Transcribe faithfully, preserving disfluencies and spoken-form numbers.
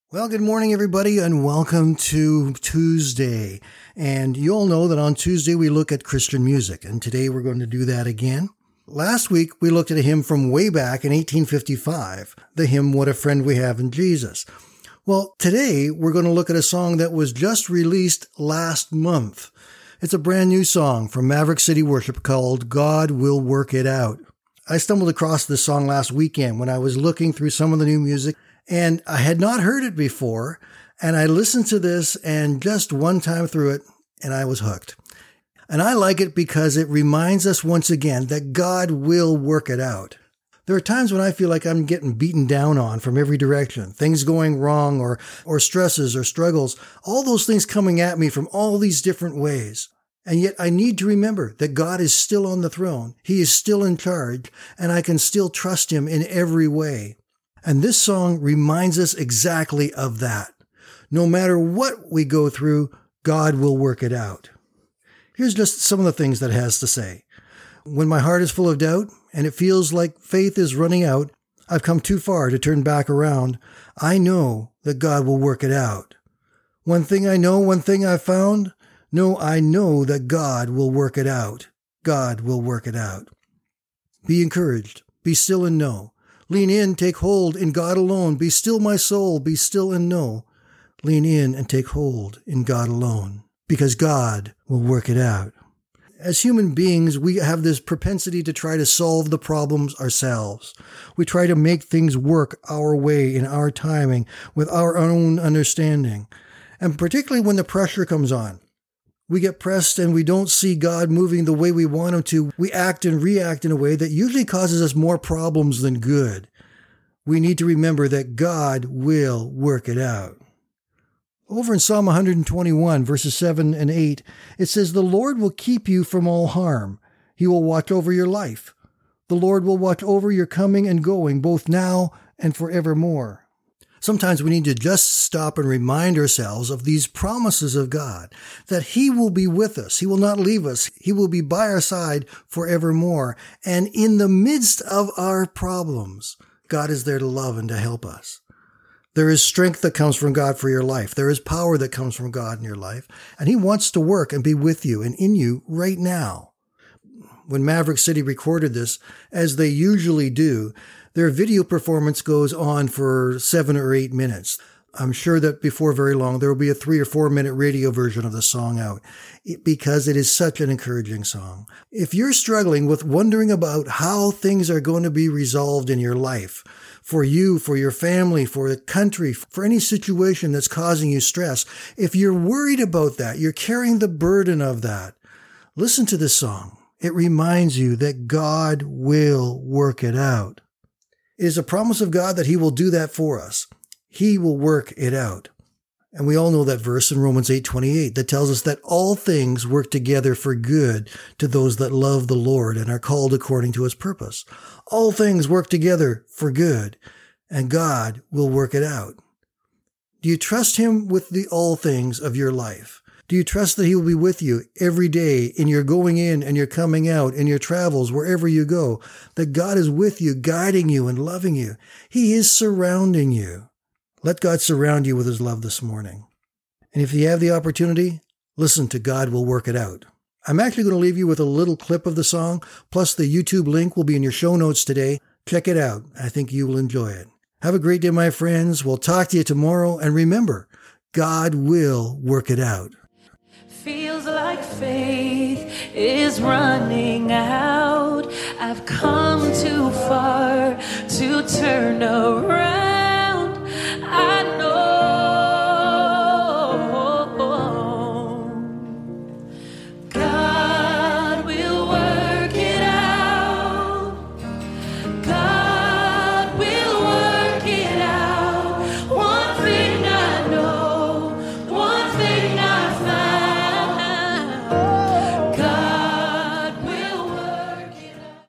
Well, good morning, everybody, and welcome to Tuesday. And you all know that on Tuesday we look at Christian music, and today we're going to do that again. Last week we looked at a hymn from way back in eighteen fifty-five, the hymn, What a Friend We Have in Jesus. Well, today we're going to look at a song that was just released last month. It's a brand new song from Maverick City Worship called God Will Work It Out. I stumbled across this song last weekend when I was looking through some of the new music, and I had not heard it before, and I listened to this and just one time through it, and I was hooked. And I like it because it reminds us once again that God will work it out. There are times when I feel like I'm getting beaten down on from every direction, things going wrong or, or stresses or struggles, all those things coming at me from all these different ways. And yet I need to remember that God is still on the throne. He is still in charge, and I can still trust him in every way. And this song reminds us exactly of that. No matter what we go through, God will work it out. Here's just some of the things that it has to say. When my heart is full of doubt and it feels like faith is running out, I've come too far to turn back around. I know that God will work it out. One thing I know, one thing I've found, no, I know that God will work it out. God will work it out. Be encouraged. Be still and know. Lean in, take hold in God alone. Be still, my soul, be still and know. Lean in and take hold in God alone, because God will work it out. As human beings, we have this propensity to try to solve the problems ourselves. We try to make things work our way in our timing with our own understanding. And particularly when the pressure comes on, we get pressed and we don't see God moving the way we want him to. We act and react in a way that usually causes us more problems than good. We need to remember that God will work it out. Over in Psalm one twenty-one, verses seven and eight, it says, "The Lord will keep you from all harm. He will watch over your life. The Lord will watch over your coming and going, both now and forevermore." Sometimes we need to just stop and remind ourselves of these promises of God, that he will be with us. He will not leave us. He will be by our side forevermore. And in the midst of our problems, God is there to love and to help us. There is strength that comes from God for your life. There is power that comes from God in your life. And he wants to work and be with you and in you right now. When Maverick City recorded this, as they usually do, their video performance goes on for seven or eight minutes. I'm sure that before very long, there will be a three or four minute radio version of the song out because it is such an encouraging song. If you're struggling with wondering about how things are going to be resolved in your life, for you, for your family, for the country, for any situation that's causing you stress, if you're worried about that, you're carrying the burden of that, listen to this song. It reminds you that God will work it out. It is a promise of God that he will do that for us. He will work it out. And we all know that verse in Romans eight twenty-eight that tells us that all things work together for good to those that love the Lord and are called according to his purpose. All things work together for good, and God will work it out. Do you trust him with the all things of your life? Do you trust that he will be with you every day in your going in and your coming out, in your travels, wherever you go? That God is with you, guiding you and loving you. He is surrounding you. Let God surround you with his love this morning. And if you have the opportunity, listen to God Will Work It Out. I'm actually going to leave you with a little clip of the song, plus the YouTube link will be in your show notes today. Check it out. I think you will enjoy it. Have a great day, my friends. We'll talk to you tomorrow. And remember, God will work it out. Feels like faith is running out. I've come too far to turn around.